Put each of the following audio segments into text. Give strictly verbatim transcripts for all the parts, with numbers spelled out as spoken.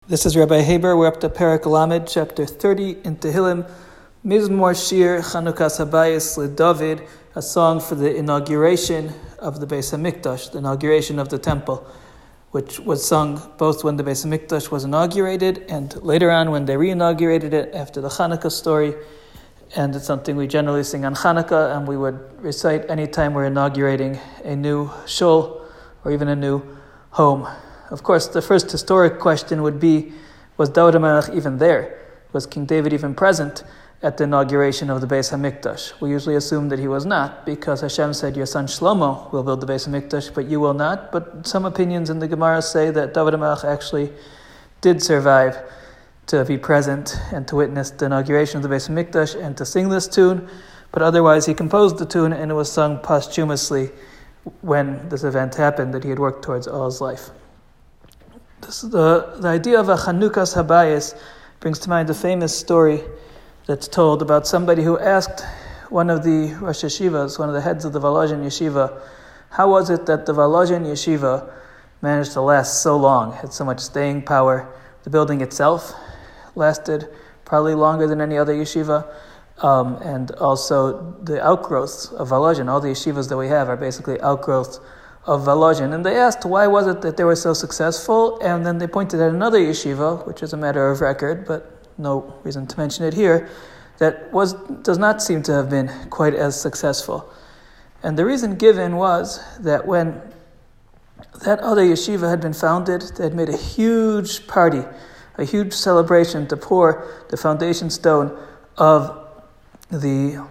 This is Rabbi Haber. We're up to Perek Lamed, chapter thirty in Tehillim, Mizmor Shir Chanukas Habayis LeDavid, a song for the inauguration of the Beis Hamikdash, the inauguration of the temple, which was sung both when the Beis Hamikdash was inaugurated and later on when they re-inaugurated it after the Hanukkah story. And it's something we generally sing on Hanukkah, and we would recite anytime we're inaugurating a new shul or even a new home. Of course, the first historic question would be, was David HaMelech even there? Was King David even present at the inauguration of the Beis Hamikdash? We usually assume that he was not, because Hashem said, your son Shlomo will build the Beis Hamikdash, but you will not. But some opinions in the Gemara say that David HaMelech actually did survive to be present and to witness the inauguration of the Beis Hamikdash and to sing this tune. But otherwise, he composed the tune, and it was sung posthumously when this event happened that he had worked towards all his life. This, the, the idea of a Chanukas Habayis brings to mind a famous story that's told about somebody who asked one of the Rosh Yeshivas, one of the heads of the Volozhin Yeshiva, how was it that the Volozhin Yeshiva managed to last so long, had so much staying power? The building itself lasted probably longer than any other yeshiva, um, and also the outgrowths of Volozhin. All the yeshivas that we have are basically outgrowths of Volozhin. And they asked, why was it that they were so successful? And then they pointed at another yeshiva, which is a matter of record, but no reason to mention it here, that was does not seem to have been quite as successful. And the reason given was that when that other yeshiva had been founded, they had made a huge party, a huge celebration to pour the foundation stone of the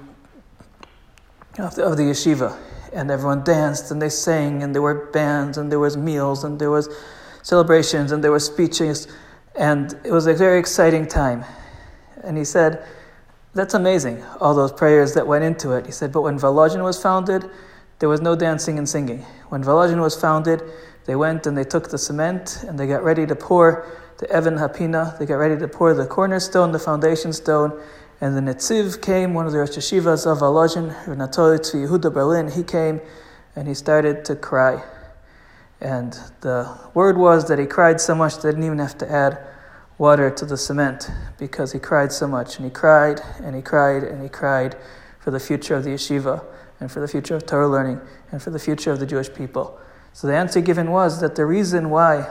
of the, of the yeshiva. And everyone danced, and they sang, and there were bands, and there was meals, and there was celebrations, and there were speeches, and it was a very exciting time. And he said, that's amazing, all those prayers that went into it. He said, but when Volozhin was founded, there was no dancing and singing. When Volozhin was founded, they went and they took the cement, and they got ready to pour the Even Hapina, they got ready to pour the cornerstone, the foundation stone, and the Netziv came, one of the Rosh Yeshivas of Volozhin, Natoli Tzvi Yehuda Berlin, he came and he started to cry. And the word was that he cried so much that he didn't even have to add water to the cement because he cried so much. And he cried and he cried and he cried for the future of the yeshiva and for the future of Torah learning and for the future of the Jewish people. So the answer given was that the reason why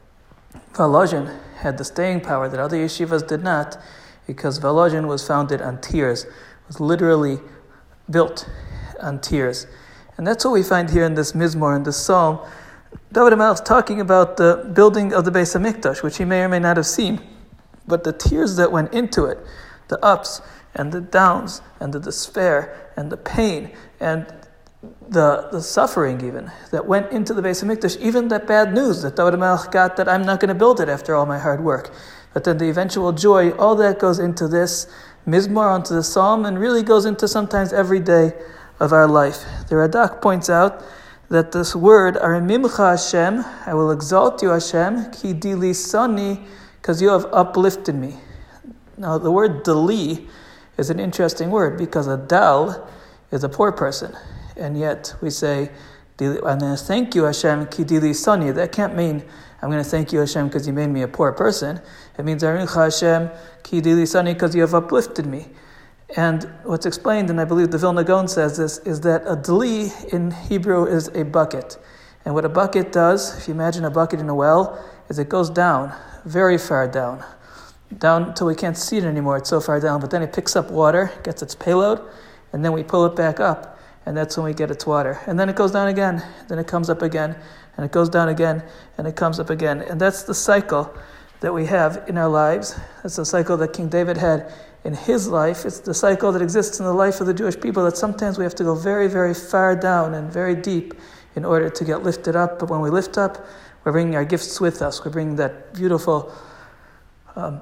Volozhin had the staying power that other yeshivas did not, because Volozhin was founded on tears, was literally built on tears. And that's what we find here in this Mizmor, in this psalm. David HaMelech is talking about the building of the Beis Hamikdash, which he may or may not have seen. But the tears that went into it, the ups and the downs and the despair and the pain and the the suffering even that went into the Beis Hamikdash, even that bad news that David HaMelech got that I'm not going to build it after all my hard work. But then the eventual joy, all that goes into this Mizmor, onto the Psalm, and really goes into sometimes every day of our life. The Radak points out that this word, Arimimcha Hashem, I will exalt you Hashem, ki dili sani, because you have uplifted me. Now the word dali is an interesting word, because a dal is a poor person, and yet we say, I'm going to thank you Hashem, ki dili sani. That can't mean I'm going to thank you, Hashem, because you made me a poor person. It means, Arincha Hashem, ki dili sani, because you have uplifted me. And what's explained, and I believe the Vilna Gaon says this, is that a dli in Hebrew is a bucket. And what a bucket does, if you imagine a bucket in a well, is it goes down, very far down. Down until we can't see it anymore, it's so far down. But then it picks up water, gets its payload, and then we pull it back up. And that's when we get its water. And then it goes down again, then it comes up again, and it goes down again, and it comes up again. And that's the cycle that we have in our lives. That's the cycle that King David had in his life. It's the cycle that exists in the life of the Jewish people, that sometimes we have to go very, very far down and very deep in order to get lifted up. But when we lift up, we're bringing our gifts with us. We're bringing that beautiful um,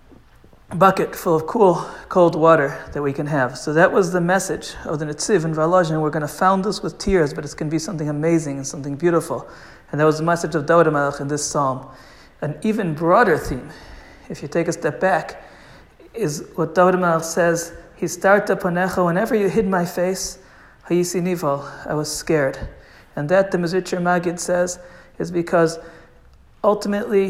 bucket full of cool, cold water that we can have. So that was the message of the Netziv in Volozhin. We're going to found this with tears, but it's going to be something amazing and something beautiful. And that was the message of David HaMelech in this psalm. An even broader theme, if you take a step back, is what David HaMelech says, Histarta panecha, whenever you hid my face, hayisi nival, I was scared. And that, the Mezritcher Magid says, is because ultimately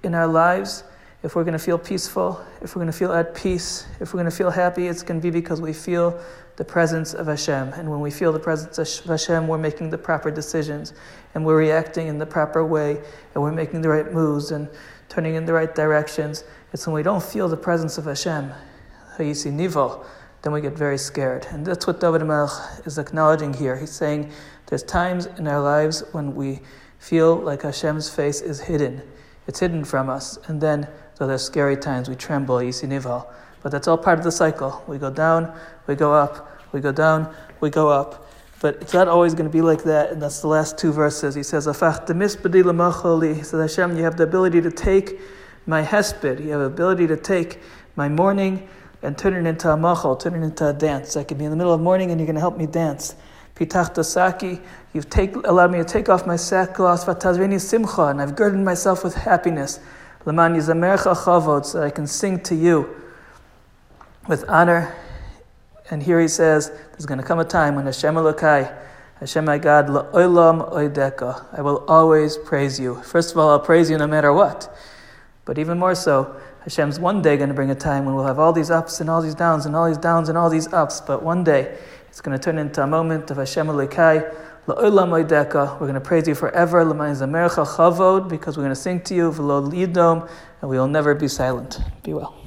in our lives, if we're going to feel peaceful, if we're going to feel at peace, if we're going to feel happy, it's going to be because we feel the presence of Hashem. And when we feel the presence of Hashem, we're making the proper decisions, and we're reacting in the proper way, and we're making the right moves and turning in the right directions. It's when we don't feel the presence of Hashem, Hayisi Nivo, then we get very scared. And that's what David HaMelech is acknowledging here. He's saying there's times in our lives when we feel like Hashem's face is hidden. It's hidden from us. And then, so there's scary times, we tremble, Yisi Nival. But that's all part of the cycle. We go down, we go up, we go down, we go up. But it's not always going to be like that, and that's the last two verses. He says, Afach demis b'di l'macholi. He says, Hashem, you have the ability to take my hesped, you have the ability to take my mourning and turn it into a machol, turn it into a dance. I could be in the middle of morning and you're going to help me dance. Pitach tasaki, you've take, allowed me to take off my sackcloth, vatazveni simcha, and I've girded myself with happiness. L'man yizamercha chavod, so that I can sing to you with honor. And here he says, there's going to come a time when Hashem Elokai, Hashem my God, la'olam oideka, I will always praise you. First of all, I'll praise you no matter what. But even more so, Hashem's one day going to bring a time when we'll have all these ups and all these downs and all these downs and all these ups. But one day, it's going to turn into a moment of Hashem Elokai, la'olam oideka. We're going to praise you forever, l'man zamercha chavod, because we're going to sing to you, v'lo lidom, and we will never be silent. Be well.